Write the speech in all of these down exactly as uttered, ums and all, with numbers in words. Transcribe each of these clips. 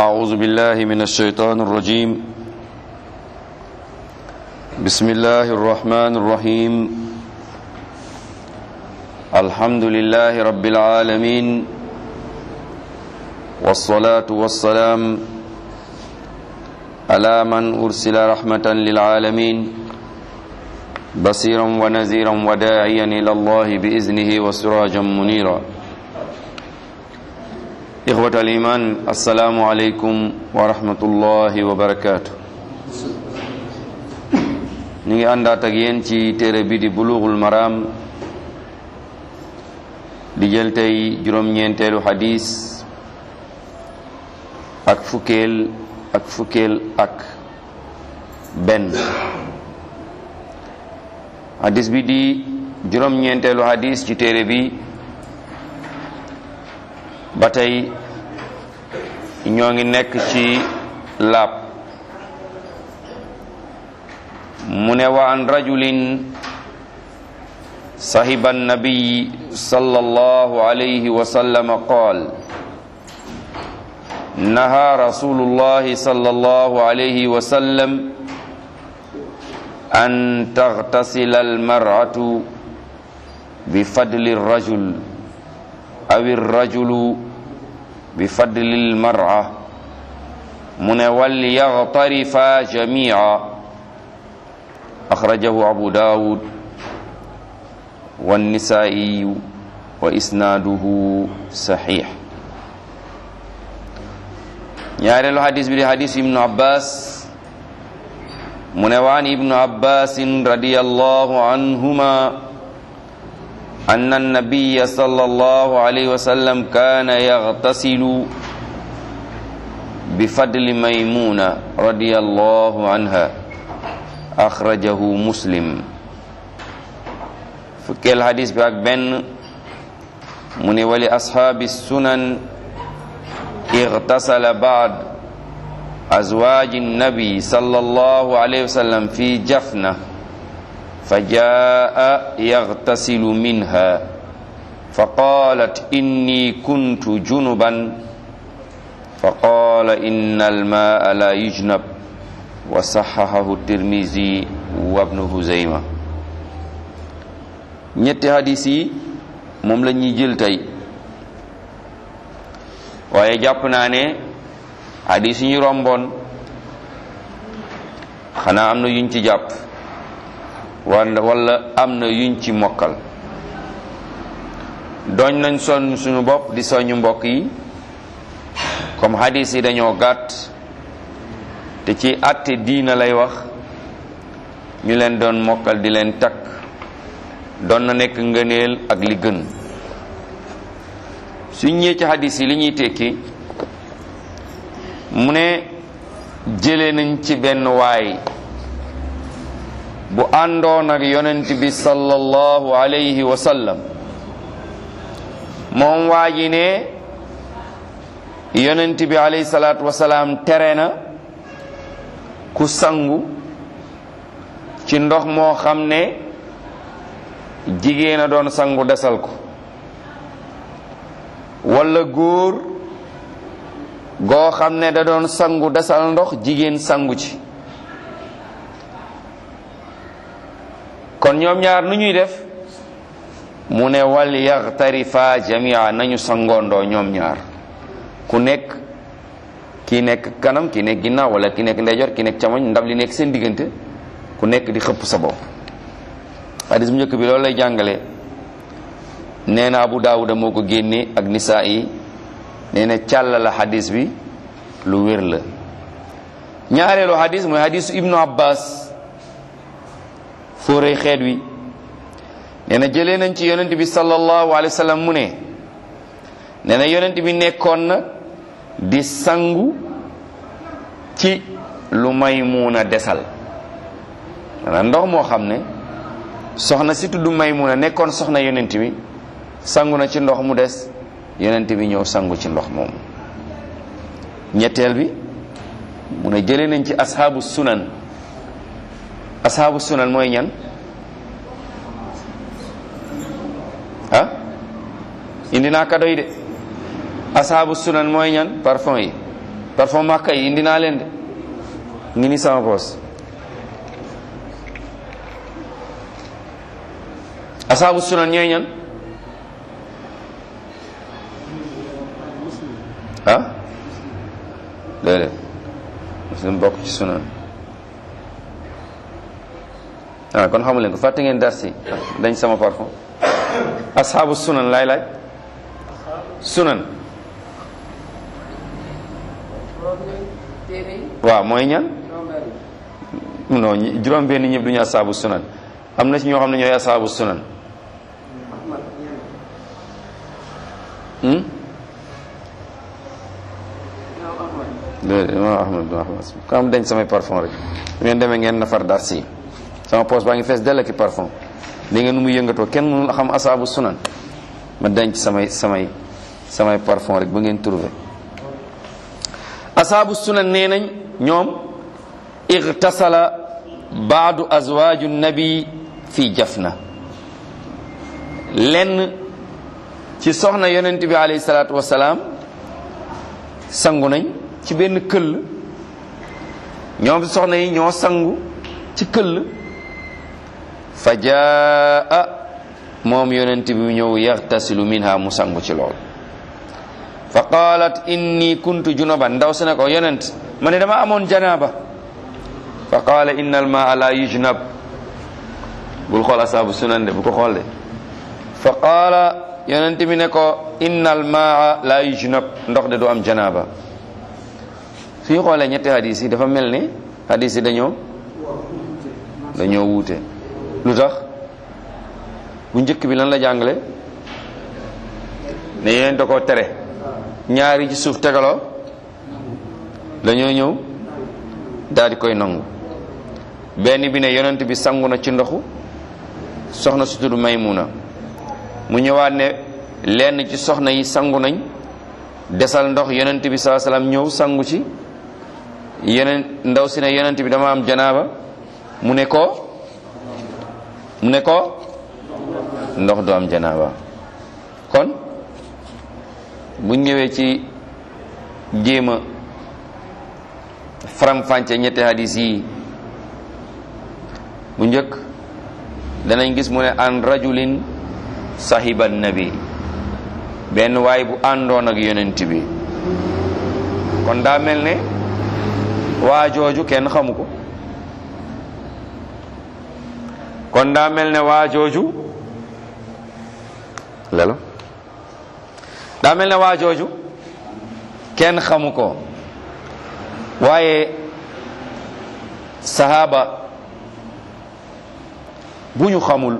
أعوذ بالله من الشيطان الرجيم بسم الله الرحمن الرحيم الحمد لله رب العالمين والصلاة والسلام على من أرسل رحمة للعالمين بصيرا ونذيرا وداعيا إلى الله بإذنه وسراجا منيرا إخوة الإيمان السلام عليكم ورحمة الله وبركاته نيجي àndaat ak yéen ci téere bi di Bulughul Maram di jël tey juróom-ñeenteelu xadis ak fukkeel ak fukkeel ak benn xadis bi di juróom-ñeenteelu xadis ci téere bi ba tey ñoo ngi nekk ci laab mu ne wa an rajulin sahiba annabiy sallallahu alayhi wa sallam qaal naha rasulullahi sallallahu alayhi wa sallam an taghtasila almar'atu bi fadli rajul aw rajulu bi fadlil mar'a mu ne wal yaghtarifa jami'a akhrajahu abu dawud wan nisa'i wa isnaduhu sahih. ñaareelu hadis bi di hadis ibnu abbas mu ne waan ibnu abbasin radiyallahu anhuma أن النبي صلى الله عليه وسلم كان يغتسل بفضل ميمونة رضي الله عنها أخرجه مسلم. فكي الحديث بأك بن من ولأصحاب السنن اغتسل بعد أزواج النبي صلى الله عليه وسلم في جفنة فجاء يغتسل منها فقالت إني كنت جنبا فقال إن الماء لا يجنب وصححه الترمذي وابن خزيمة. ñetti hadis yi moom la ñuy jël tey waaye jàpp naa ne hadis yi ñu romboon xanaa am na yuñ ci jàpp wala am na yuñ ci mokkal. doñ nañ sonn suñu bopp di soñu mbokk yi comme hadis yi dañoo gàtt te ci àtte diina lay wax ñu leen doon mokkal di leen takk doon na nekk ngëneel ak li gën. suñ ñëwee ci hadis yi li ñuy tekki mu ne jëlee nañ ci benn waay bu àndoon ak yonent bi sallallahu alayhi wa sallam moom waa ji ne yonent bi alayhi salaatu wa salaam tere na ku sangu ci ndox moo xam ne jigéen a doon sangu desal ko walla góor goo xam ne da doon sangu desal ndox jigéen sangu ci. kon ñoom ñaar nu ñuy def mu ne wal yaghtarifa jamia nañu sangoondoo ñoom ñaar ku nekk kii nekk kanam kii nekk ginnaaw wala ki nekk ndeyjoor ki nekk càmmoñ ndab li nekk seen diggante ku nekk di xëpp sa bopp. hadis bu njëkk bi loolu lay jàngale nee na Abu Daawuda moo ko génne ak nisaa yi nee na càll la hadis bi lu wér la. ñaareelu hadis mooy hadisu ibnu abbas fóorey xeet wi nee na jëlee nañ ci yonent bi sallallahu alayhi wa sallam mu ne nee na yonent bi nekkoon na di sangu ci lu Maymuna desal maanaam ndox moo xam ne soxna si tudd Maymuna nekkoon soxna yonent bi sangu na ci ndox mu des yonent bi ñëw sangu ci ndox moomu. ñetteel bi mu ne jëlee nañ ci ashaabu sunan ashaabu sunan mooy ñan ah indi naa kado yi de ashaabu sunan mooy ñan parfum yi parfum Makka yi indi naa leen de ngi ni sama poos. asaabu sunan ñooy ñan ah déedéet muslim bokk ci sunan ah kon xamu leen ko fàtte ngeen darsi dañ sama parfum asaabu sunan laay laaj sunan waaw mooy ñan non juróom benn ñëpp duñu asaabu sunan am na ci ñoo xam ne ñooy asaabu sunan déedéet imam ahmad bin ahmad ko am dañ samay parfum rek ngeen demee ngeen nafar dar si sama poos baa ngi fees dell ki parfum li ngeen nu muy yëngatoo kenn mënul xam asaabu sunan ma denc samay samay samay parfum rek ba ngeen trouvé asaabu sunan nee nañ ñoom igtasala baadu azwaaju nabi fi jafna lenn ci soxna yonent bi alayhi salaatu wasalaam sangu nañ ci benn këll ñoom soxna yi ñoo sangu ci këll fa jaa moom yonent bi ñëw yaxtasilu minha mu sangu ci lool fa qalat inni kuntu junuban ndaw si ne ko yonent ma ne dama amoon janaaba fa qaala inna al maa la yujnab bul xool asaabu sunan de bu ko xool de fa qaala yonent bi ne ko inna al maa la yujnab ndox de du am janaaba su ñu xoolee ñetti hadis yi dafa mel ni hadis yi dañoo dañoo wuute lu tax bu njëkk bi lan la jàngale ne yonent da koo tere ñaari ci suuf tegaloo dañoo ñëw daal di koy nangu benn bi ne yonent bi sangu na ci ndoxu soxna su tudd Maymuna mu ñëwaat ne lenn ci soxna yi sangu nañ desal ndox yonent bi saa salaam ñëw sangu ci yeneen ndaw si ne yonent bi dama am janaaba mu ne ko mu ne ko ndox du am janaaba kon bu ñëwee ci jéem a faram-fàcce ñetti hadis yi bu njëkk danañ gis mu ne an rajulin sahiban nabi benn waay bu àndoon ak yonent bi kon daa mel ne waa jooju kenn xamu ko kon daa mel ne waa jooju lelo daa mel ne waa jooju kenn xamu ko waaye sahaaba bu ñu xamul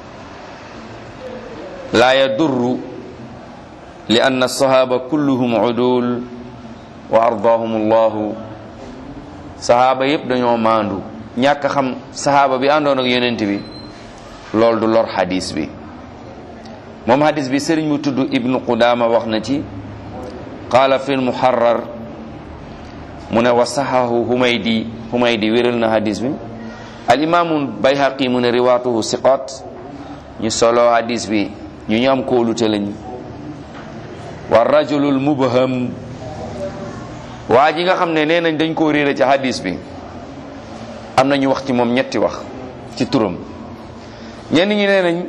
la yadurru li anna sahaba kulluhum udul wa ardaahum allahu sahaaba yépp dañoo maandu ñàkk xam sahaaba bi àndoon ak yonent bi loolu du lor hadis bi moom hadis bi sëriñ mu tudd ibnu Qudaama wax na ci qaala fi lmuharrar mu ne wa sahahu humaydi humaydi wéral na hadis bi al imaamu bayhaqi mu ne riwaatuhu siqat ñu solo hadis bi ñu ñu am kóolute lañ wa rajulul mubham waa ji nga xam ne nee nañ dañ koo réere ci hadis bi am na ñu wax ci moom ñetti wax ci turam ñenn ñi nee nañ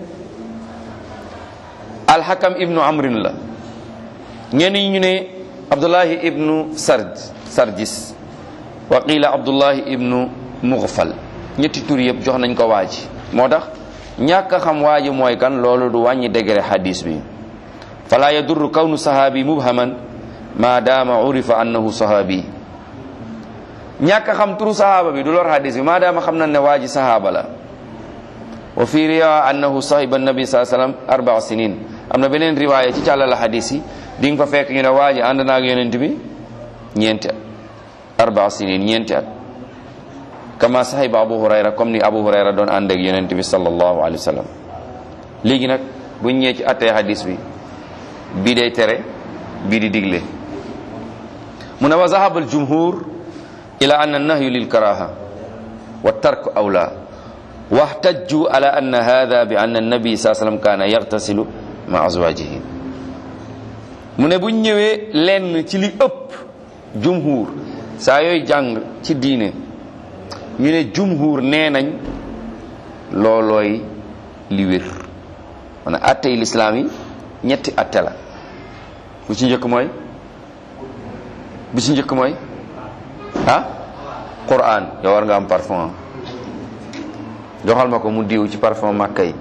alxakam ibnu amrin la ñenn ñi ñu ne abdullahi ibnu sard sarjis wa qila abdullahi ibnu mughfal ñetti tur yëpp jox nañ ko waaji moo tax ñàkk a xam waaji mooy kan loolu du wàññi degré hadis bi fala yadurru kawnu sahabi mubhaman ma dama urifa annahu sahabi ñàkk a xam turu sahaba bi du lor hadis bi ma dama xam nañ ne waaji sahaba la wa fi riwaya annahu sahiba nabi saa sallam arbaa sinin am na beneen riwaaya ci càllala hadis yi di nga fa fekk ñu ne waaji ànd naag yonent bi ñeenti at arbaa sinin ñeenti at kama sahiba abu hurayra comme ni abu hurayra doon ànd ak yonent bi sallallahu alayhi wa sallam léegi nag buñ ñëwee ci attee hadis bi bii day tere bii di digle mu ne wa zahaba al jumhur ila anna nahyu lil karaha wa tark awla واحتجوا على أن هذا بأن النبي صلى الله عليه وسلم كان يغتسل مع أزواجه mu ne bu ñëwee lenn ci li ëpp jumhur saa yooyu jàng ci diine ñu ne jumhur nee nañ loolooy li wér maanaam atte yi lislaam yi ñetti atte la bu ci njëkk mooy bu ci njëkk mooy ah Qur'an yow war nga am parfum joxal ma ko mu diw ci parfum Makka yi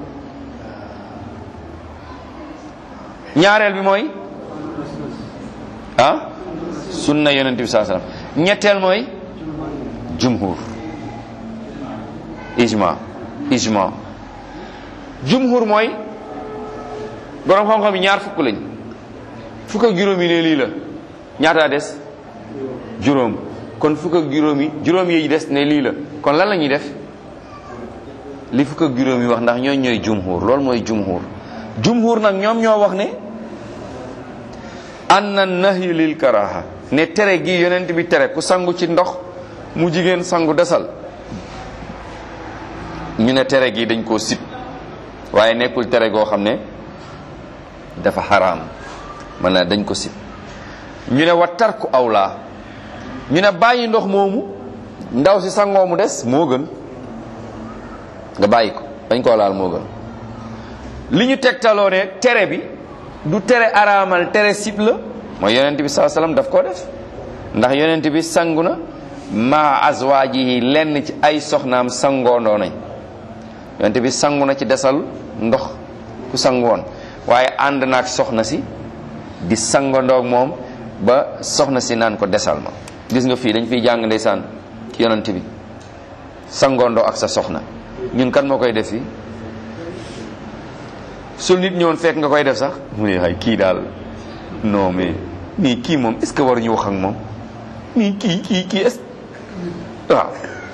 ñaareel bi mooy ah sunna yonent bi sallallahu alayhi wasallam ñetteel mooy jumhur ijma ijma jumhur mooy borom xam-xam yi ñaar fukk lañ fukk ak juróom yi ne lii la ñaataa des juróom kon fukk ak juróom yi juróom yi des ne lii la kon lan la ñuy def li fukk ak juróom yi wax ndax ñooy ñooy jumhur loolu mooy jumhur jumhur nag ñoom ñoo wax ne anna nahyu lil karaha ne tere gi yonent bi tere ku sangu ci ndox mu jigéen sangu desal ñu ne tere gi dañ koo sib waaye nekkul tere goo xam ne dafa xaraam man na dañ ko sib ñu ne wa tarku awla ñu ne bàyyi ndox moomu ndaw si sangoo mu des moo gën nga bàyyi ko dañ koo laal moo gën li ñu tegtaloo ne tere bi du tere araamal tere sib la mooy yonent bi sallallahu alayhi wasallam daf koo def ndax yonent bi sangu na ma azwaajihi lenn ci ay soxnaam sangoondoo nañ yonent bi sangu na ci desal ndox ku sangu woon waaye ànd naak soxna si di sangandoog moom ba soxna si naan ko desal ma gis nga fii dañ fiy jàng ndeysaan ci yonent bi sangoondoo ak sa soxna ñun kan moo koy def fii su nit ñëwoon fekk nga koy def sax mu ne ay kii daal non mais nii kii moom est-ce que waruñu wax ak moom nii kii kii kii est waaw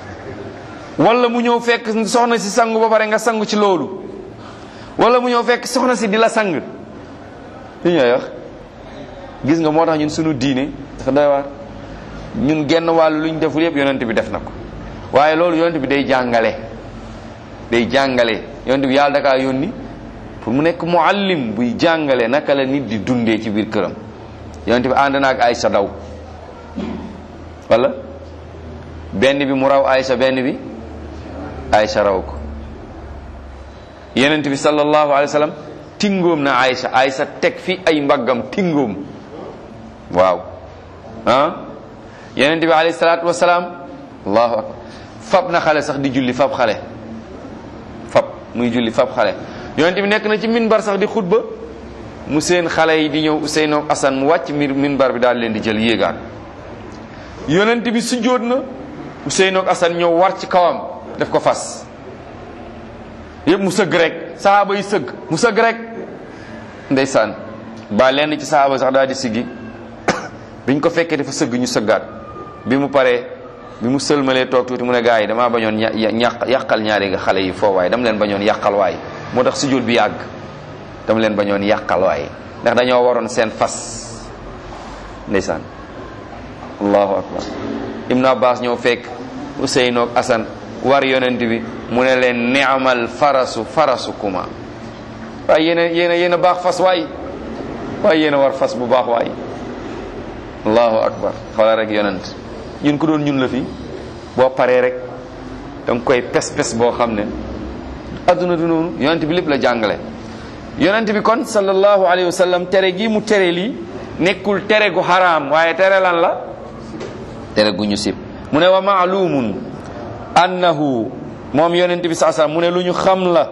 wala mu ñëw fekk soxna si sangu ba pare nga sangu ci loolu wala mu ñëw fekk soxna si di la sang li ñooy wax gis nga moo tax ñun suñu diine dafa doy waar ñun genn wàllu lu ñu deful yëpp yonent bi def na ko waaye loolu yonent bi day jàngale day jàngale yonent bi yàlla dakaa yónni pour mu nekk muallim buy jàngale naka la nit di dundee ci biir këram yonent bi ànd na ak Aysa daw wala benn bi mu raw Aysa benn bi Aysa raw ko yonent bi sallallahu alayhi wa sallam tingoom na Aysa Aysa teg fi ay mbaggam tingoom waaw ah yonent bi alayhi salaatu wa salaam allahu akbar fab na xale sax di julli fab xale fab muy julli fab xale yonent bi nekk na ci minbar sax di xutba mu seen xale yi di ñëw Ousseynou ak Assane mu wàcc mir minbar bi daal leen di jël yéegaan yonent bi sujjóot na Ousseynou ak Assane ñëw war ci kawam def ko fas yëpp mu sëgg rek sahaaba yi sëgg mu sëgg rek ndeysaan ba lenn ci sahaaba sax daal di siggi biñ ko fekkee dafa sëgg ñu sëggaat bi mu paree bi mu sëlmalee toog tuuti mu ne gaa yi damaa bañoon ña yàqal ñaari nga xale yi foo waaye dama leen bañoon yàqal waaye moo tax sujjóot bi yàgg dama leen bañoon yàqal waaye ndax dañoo waroon seen fas ndeysaan allahu akbar ibnu abbas ñëw fekk Ousseynou ak Assane war yonent bi mu ne leen ni'mal farasu farasukuma waaye yéen a yéen a yéen a baax fas waay waaye yéen a war fas bu baax waay allahu akbar xoola rek yonent ñun ko doon ñun la fi boo paree rek danga koy pes-pes boo xam ne adduna du noonu yonent bi lépp la jàngale yonent bi kon sallallahu alayhi wa sallam tere gi mu tere lii nekkul tere gu xaraam waaye tere lan la tere gu ñu sib mu ne wa maalumun annahu moom yonent bi saa saa mu ne lu ñu xam la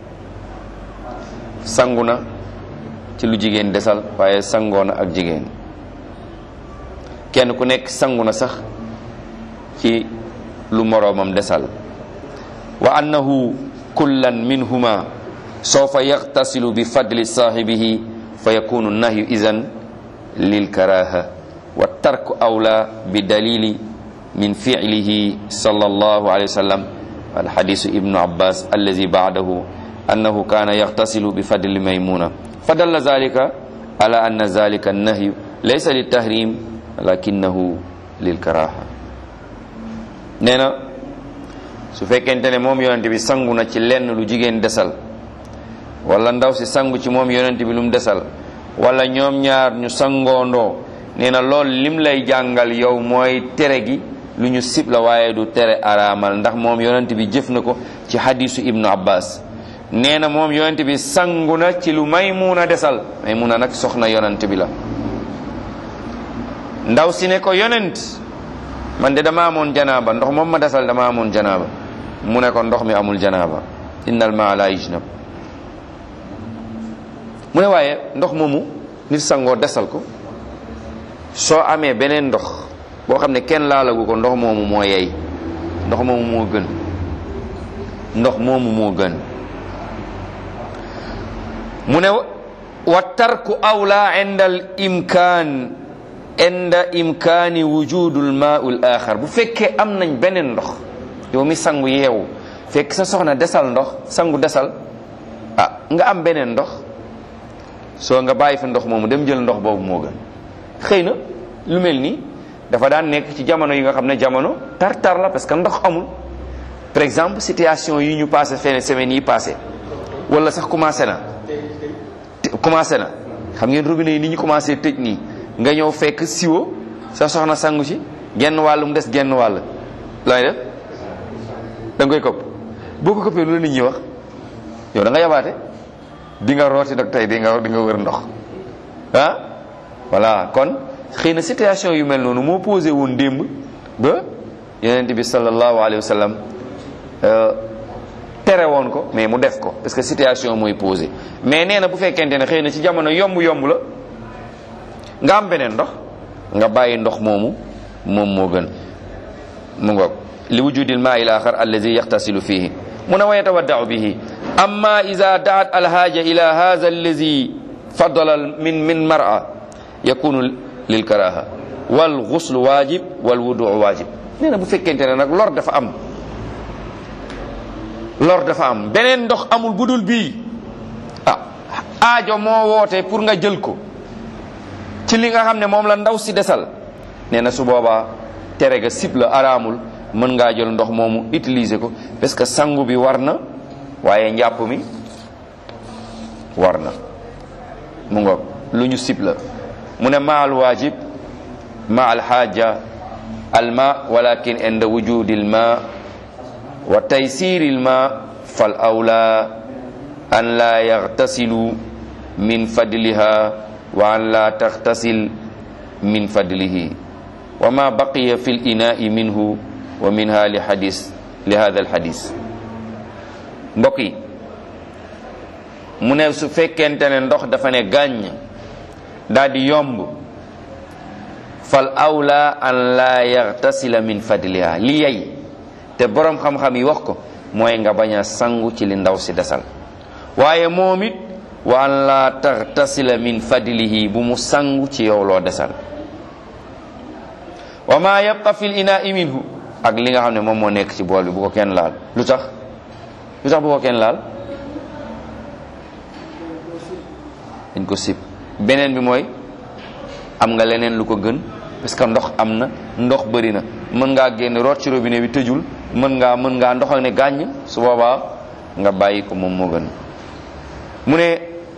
sangu na ci lu jigéen desal waaye sangoo na ak jigéen kenn ku nekk sangu na sax ci lu moroomam desal wa annahu kullan minhuma sawfa yaghtasilu bi fadli saahibihi fa yakunu nahyu izan lil karaha wa tarku awla bi dalili min fi'lihi sallallahu alayhi wa sallam al hadisu ibnu abbas allazi ba'dahu annahu kana yaghtasilu bi fadli maymuna fadalla zalika ala anna zalika an-nahyu laysa lit tahrim lakinnahu lil karaha nee na su fekkente ne moom yonent bi sangu na ci lenn lu jigéen desal wala ndaw si sangu ci moom yonent bi lu mu desal wala ñoom ñaar ñu sangoondoo nee na lool lim lay jàngal yow mooy tere gi lu ñu sib la waaye du tere araamal, ndax moom yonent bi jëf na ko ci hadisu ibnu abbas. nee na moom yonent bi sangu na ci lu Maymuna desal. Maymuna nag soxna yonent bi la. ndaw si ne ko yonent man de dama amoon janaaba, ndox moom ma desal dama amoon janaaba. mu ne ko ndox mi amul janaaba, innal maa la yujnab. mu ne waaye ndox moomu nit sangoo desal ko, soo amee beneen ndox boo xam ne kenn laalagu ko, ndox moomu moo yey, ndox moomu moo gën, ndox moomu moo gën. mu ne wa tarku awla inda al imkaan inda imkaani wujudul maa'ul axar. bu fekkee am nañ beneen ndox, yow mi sangu yeewu fekk sa soxna desal ndox, sangu desal, ah nga am beneen ndox, soo nga bàyyi fa ndox moomu dem jël ndox boobu moo gën. xëy na lu mel nii dafa daan nekk ci jamono yi nga xam ne jamono tar-tar la, parce que ndox amul. par exemple situation yi ñu passé fenn semaines yi passé, wala sax commencé na commencé na xam ngeen robinet yi ni ñu commencé tëj nii, nga ñëw fekk siwo sa soxna sangu ci genn wàll mu des genn wàll, looy def da nga koy kopp. boo ko koppee lu la nit ñi wax, yow da nga yabaate, di nga rooti nag tey di nga di nga wër ndox ah. voilà, kon xëy na situation yu mel noonu moo posé woon démb ba yonent bi sallallahu alayhi wa sallam tere woon ko, mais mu def ko parce que situation mooy posé. mais nee na bu fekkente ne xëy na ci jamono yomb-yomb la nga am beneen ndox, nga bàyyi ndox moomu moom moo gën. mu ngoog li wujudil maa il axar allazi yaxtasilu fihi. mu ne wa yatawaddau bihi. amma ida daat alhaaja ila hadha allazi fadala min min mar'a yakunu lil karaha wal ghusl wajib wal wudu wajib. nee na bu fekkente ne nag lor dafa am, lor dafa am, beneen ndox amul budul bii, ah aajo moo woote pour nga jël ko ci li nga xam ne moom la ndaw si desal. nee na su boobaa tere ga sib la, araamul, mën ngaa jël ndox moomu utiliser ko, parce que sangu bi war na waaye njàpp mi war na. mu ngoog lu ñu sib la. mu ne ma al wajib ma al haaja al ma walakin inda wujudil ma wa taysiril ma fal awla an la yaghtasilu min fadliha wa an la taghtasil min fadlihi wa ma baqiya fi l inaai minhu wa minha li hadis li hada al hadis. mbokk yi mu ne su fekkente ne ndox dafa ne gàññ daal di yomb, fal awla an la yaghtasila min fadliha, li yey te boroom xam-xam yi wax ko mooy nga bañ a sangu ci li ndaw si desal. waaye moom it wa an la taghtasila min fadlihi, bu mu sangu ci yow loo desal. wa ma yabqa fil ina'i minhu, ak li nga xam ne moom moo nekk ci bool bi bu ko kenn laal. lu tax lu tax bu ko kenn laal? dañ ko sib. beneen bi mooy am nga leneen lu ko gën, parce que ndox am na, ndox bëri na, mën ngaa génn root ci robinet bi tëjul, mën ngaa mën ngaa ndox ak ne gàññ, su boobaa nga bàyyi ko, moom moo gën. mu ne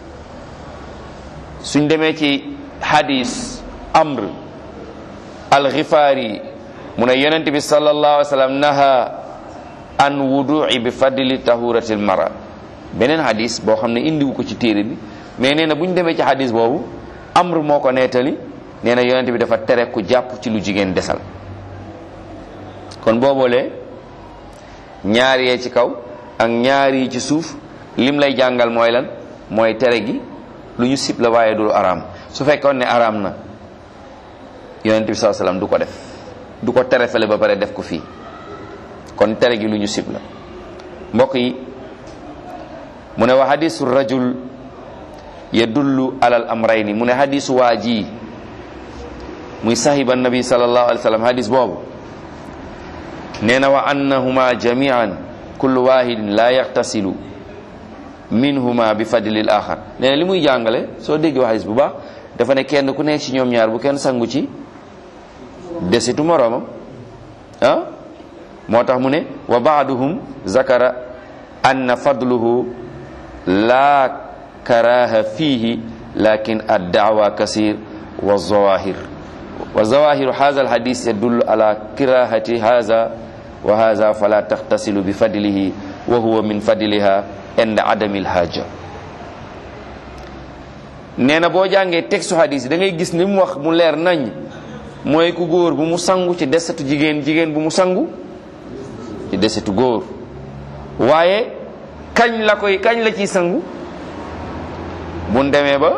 suñ demee ci hadis Amr al-Ghifari, mu ne yonent bi sallallahu alayhi wa sallam naha an wudu'i bi fadli tahuratil mara. beneen hadis boo xam ne indiwu ko ci téere bi, mais nee na bu ñu demee ci hadis boobu Amr moo ko nettali, nee na yonent bi dafa tere ku jàpp ci lu jigéen desal. kon booboolee ñaar yee ci kaw ak ñaar yi ci suuf lim lay jàngal mooy lan? mooy tere gi lu ñu sib la waaye du araam. su fekkoon ne araam na yonent bi sallallahu alayhi wasallam du ko def, du ko tere fele ba pare def ko fii. kon tere gi lu ñu sib la. mbokk yi mu ne wa hadisu rajul yadullu alal amrayni. mu ne hadisu waa ji muy sahiba nabi sallallahu alayhi wasallam, hadis boobu nee na wa annahuma jami'an kullu wahidin la yaghtasilu minhuma bi fadlil axar. nee na li muy jàngale soo déggee hadis bu baax dafa ne kenn ku nekk ci ñoom ñaar bu kenn sangu ci desitu moroomam ah. moo tax mu ne wa ba'duhum zakara anna fadluhu la karaha fihi lakin ad-da'wa kasir wa zawahir. wa zawahiru hadha al hadith yadullu ala kirahati hadha wa hadha fala taxtasilu bi fadlihi wa huwa min fadliha inda adami al haja. nee na boo jàngee texte hadith da ngay gis ni mu wax mu leer nañ mooy ku góor bu mu sangu ci desetu jigéen jigéen bu mu sangu ci desetu góor. waaye kañ la koy kañ la ciy sangu buñ demee ba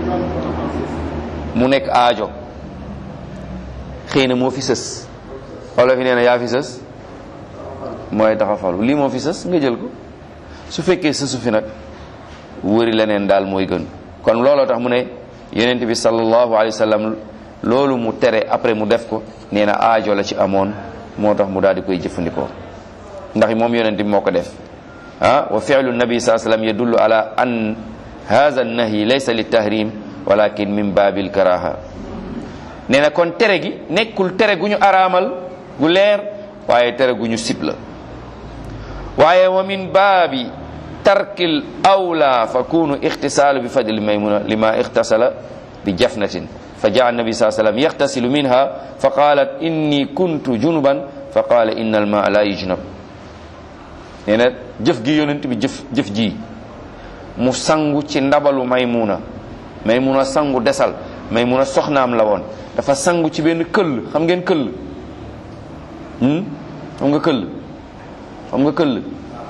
mu nekk aajo xëy na moo fi sës wala fi nee na yaa fi sës mooy taxafalu lii moo fi sës nga jël ko su fekkee sësu fi nag wëri leneen daal mooy gën. kon looloo tax mu ne yonent bi sallallahu alayhi wa sallam loolu mu tere après mu def ko nee na aajo la ci amoon moo tax mu daal di koy jëfandikoo ndax moom yonent bi moo ko def ah wa fi'lu nabi sallallahu alayhi wa sallam yadullu ala an hadha an-nahy laysa li tahrim walakin min babil karaha. nee na kon tere gi nekkul tere gu ñu araamal gu leer waaye tere gu ñu sib la. waaye wa min baabi tarkil awla fakunu ixtisaalu bi fadli maymuna lima ixtasala bi jafnatin fa jaa nabi sallallahu alayhi wa sallam yaxtasilu minha fa qalat inni kuntu junuban fa qala inna al-maa la yujnab. nee na jëf gi yonent bi jëf jëf ji mu sangu ci ndabalu maymuna maymuna sangu desal maymuna soxnaam la woon dafa sangu ci benn këll xam ngeen këll xam nga këll xam nga këll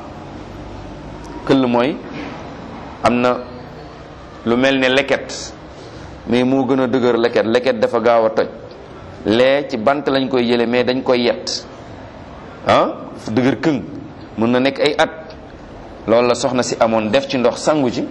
këll mooy am na lu mel ne leket mais moo gën a dëgër leket leket dafa gaaw a toj lee ci bant lañ koy jële mais dañ koy yett ah dafa dëgër këng mën na nekk ay at loolu la soxna si amoon def ci ndox sangu ci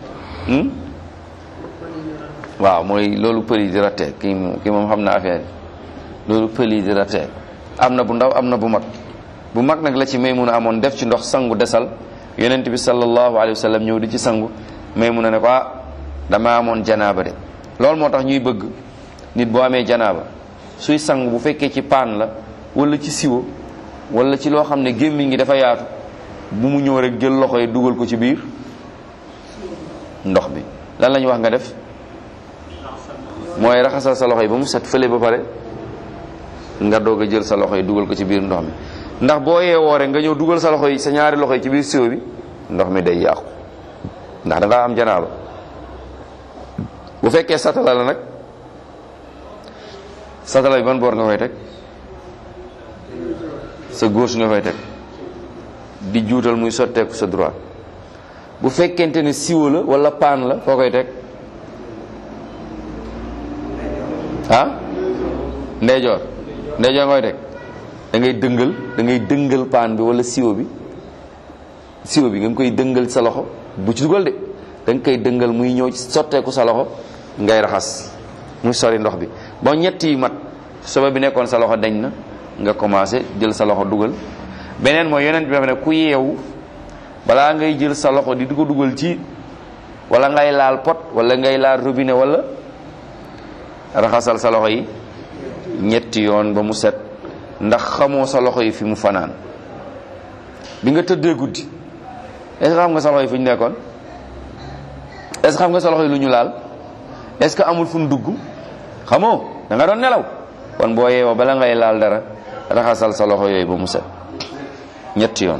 waaw mooy loolu pëli di ratte kii kii moom xam na affaire loolu pëli di ratte am na bu ndaw am na bu mag bu mag nag la ci Maymuna amoon def ci ndox sangu desal yonent bi sallallahu alayhi wa sallam ñëw di ci sangu Maymuna ne ko ah dama amoon janaaba de loolu moo tax ñuy bëgg nit boo amee janaaba suy sangu bu fekkee ci paan la wala ci siwo wala ci loo xam ne gémmiñ gi dafa yaatu bu mu ñëw rek jël loxo yi dugal ko ci biir ndox bi lan la ñu wax nga def mooy raxasal sa loxo yi ba mu set fële ba pare nga doog a jël sa loxo yi dugal ko ci biir ndox mi ndax boo yeewoo rek nga ñëw dugal sa loxo yi sa ñaari loxo yi ci biir siwo bi ndox mi day yàqu ndax da ngaa am janaaba. bu fekkee satala la nag satala bi ban boor nga koy teg sa gauche nga koy teg di juutal muy sotteeku sa droite. bu fekkente ne siwo la wala paan la foo koy teg ah ndeyjoor ndeyjoor nga koy teg da ngay dëngal da ngay dëngal paan bi wala siwo bi siwo bi nga koy dëngal sa loxo bu ci dugal de da nga koy dëngal muy ñëw ci sotteeku sa loxo ngay raxas muy sori ndox bi ba ñett yi mat sobe bi nekkoon sa loxo dañ na nga commencé jël sa loxo dugal. beneen mooy yonent bi dafa ne ku yeewu balaa ngay jël sa loxo di ko dugal ci wala ngay laal pot wala ngay laal robinet wala raxasal sa loxo yi ñetti yoon ba mu set ndax xamoo sa loxo yi fi mu fanaan bi nga tëddee guddi est-ce que xam nga sa loxo yi fi ñu nekkoon est-ce que xam nga sa loxo yi lu ñu laal est-ce que amul fu mu dugg xamoo da nga doon nelaw kon boo yeewoo bala ngay laal dara raxasal sa loxo yooyu ba mu set ñetti yoon.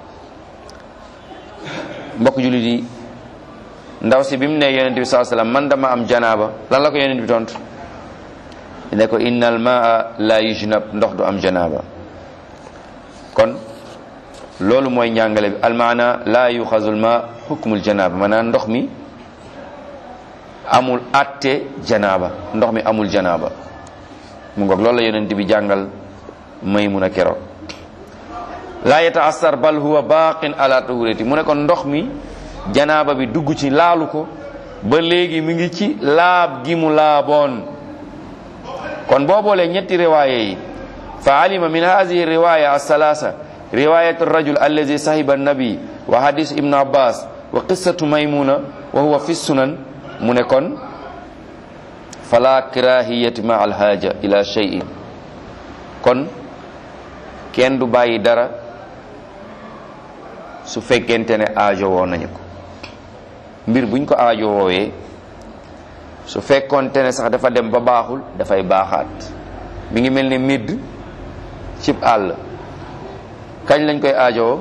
mbokk jullit yi ndaw si bi mu ne yonent bi sallallahu alayhi wasallam man dama am janaaba lan la ko yonent bi tontu ne ko innal maa la yujnab ndox du am janaaba. kon loolu mooy njàngale bi almaana la yuxazul ma hukmul janaaba maanaam ndox mi amul atte janaaba ndox mi amul janaaba mu ngoog loolu la yonent bi jàngal Maymuna keroog. la yataassar bal huwa baqin ala tuhurati mu ne kon ndox mi janaaba bi dugg ci laalu ko ba léegi mi ngi ci laab gi mu laaboon. kon boo boolee ñetti riwaaya yi fa alima min hadhihi riwaya as-salasa riwayatu ar-rajul allazi sahiba an-nabi wa hadith ibn abbas wa qissatu maymuna wa huwa fi sunan mu ne kon fala kirahiyati ma al-haja ila shay'in kon kenn du bàyyi dara su fekkente ne aajo woo nañu ko mbir buñ ko aajo woowee su fekkoonte ne sax dafa dem ba baaxul dafay baaxaat mi ngi mel ni midd cib àll kañ lañ koy aajowoo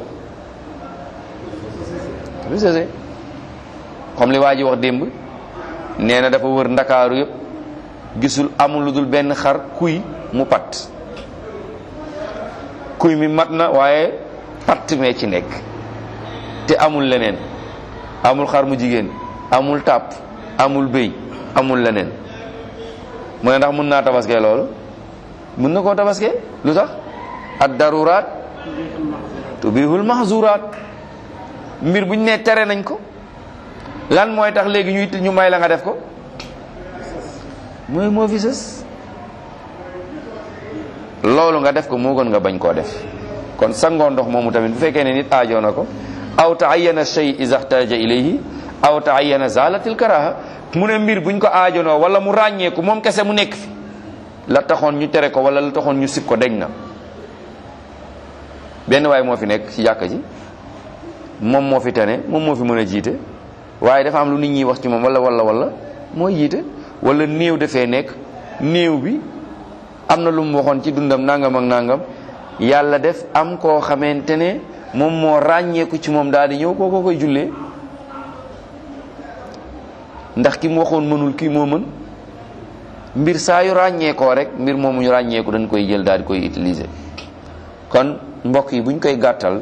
bu sësee comme li waa ji wax démb nee na dafa wër ndakaaru yëpp gisul amul lu dul benn xar kuy mu pat kuy mi mat na waaye patt mee ci nekk te amul leneen amul xar mu jigéen amul tàpp amul béy amul leneen mu ne ndax mun naa tabaskee loolu mun na koo tabaskee lu tax ad daruraat tubihul mahzuraat mbir bu ñu nee tere nañ ko lan mooy tax léegi ñuy ñu may la nga def ko mooy moo fi sës loolu nga def ko moo gën nga bañ koo def kon sangoo ndox moomu tamit bu fekkee ne nit aajoo na ko aw taayana shay iza ihtaja ilayhi aw taayana zalatil karaha mu ne mbir buñ ko aajonoo wala mu ràññeeku moom kese mu nekk fi la taxoon ñu tere ko wala la taxoon ñu sib ko deñ na benn waay moo fi nekk ci jàkka ji moom moo fi tane moom moo fi mën a jiite waaye dafa am lu nit ñi wax ci moom wala wala wala mooy jiite wala néew dafee nekk néew bi am na lu mu waxoon ci dundam nangam ak nangam yàlla def am koo xamante ne moom moo ràññeeku ci moom daal di ñëw kookoo koy jullee ndax ki mu waxoon mënul kii moo mën mbir saa yu ràññeekoo rek mbir moomu ñu ràññeeku dañ koy jël daal di koy utiliser kon mbokk yi buñ koy gàttal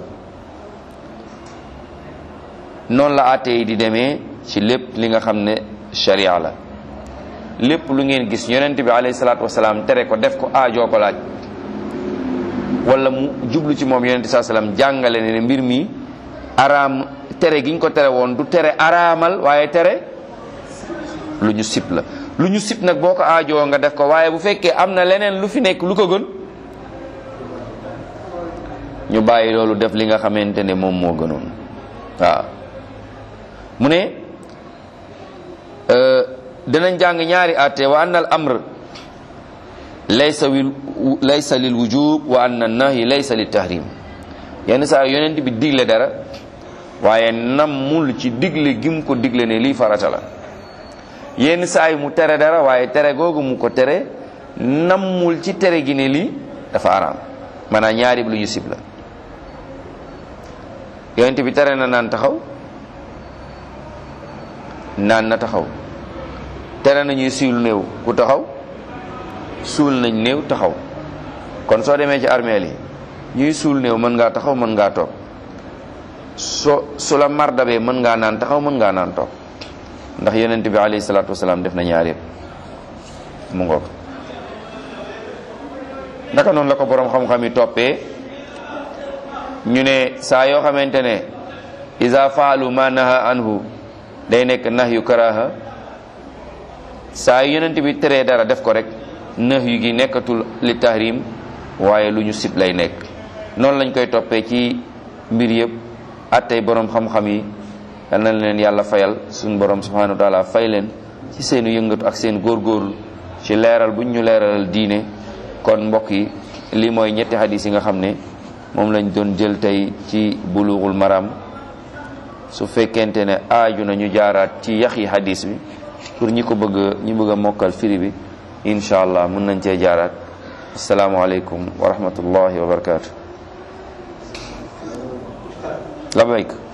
noonu la àtte yi di demee ci lépp li nga xam ne sharia la lépp lu ngeen gis yonent bi alayhi salaatu wasalaam tere ko def ko aajoo ko laaj wala mu jublu ci moom yonent saa salaam jàngale ne mbir mi araam tere giñ ko tere woon du tere araamal waaye tere lu ñu sib la lu ñu sib nag boo ko aajoo nga def ko waaye bu fekkee am na leneen lu fi nekk lu ko gën ñu bàyyi loolu def li nga xamante ne moom moo gënoon waaw mu ne dinañ jàng ñaari àtte wa anna al amr laysa wil laysa lil wujub wa anna nahyi laysa lit tahrim yenn saa yonent bi digle dara waaye nammul ci digle gim ko digle ne lii farata la yenn saa yi mu tere dara waaye tere googu mu ko tere nammul ci tere gi ne lii dafa araam maanaam ñaari lu ñu sib la yonent bi tere na naan taxaw naan na taxaw tere na ñuy suul néew ku taxaw suul nañ néew taxaw kon soo demee ci armeel yi ñuy suul néew mën ngaa taxaw mën ngaa toog so su la mar dabee mën ngaa naan taxaw mën ngaa naan toog ndax yonent bi alayhi salaatu wasalaam def na ñaar yëpp mu ngoog naka noonu la ko boroom xam-xam yi toppee ñu ne saa yoo xamante ne iza faalu ma naha anhu day nekk nahyu karaha saa yu yonent bi teree dara def ko rek nahyu gi nekkatul li tahrim waaye lu ñu sib lay nekk noonu lañ koy toppee ci mbir yëpp attey boroom xam-xam yi yal na leen yàlla fayal suñu borom subhanahu wa taala fay leen ci seenu yëngatu ak seen góorgóorlu ci leeral buñ ñu leeralal diine kon mbokk yi lii mooy ñetti hadis yi nga xam ne moom lañ doon jël tey ci bulughul maram su fekkente ne aaju na ñu jaaraat ci yaxi hadis bi pour ñi ko bëgg ñi bëgg a mokkal firi bi incha allah mën nañ cee jaaraat asalaamaaleykum wa rahmatullahi wa barakaatu. la bayk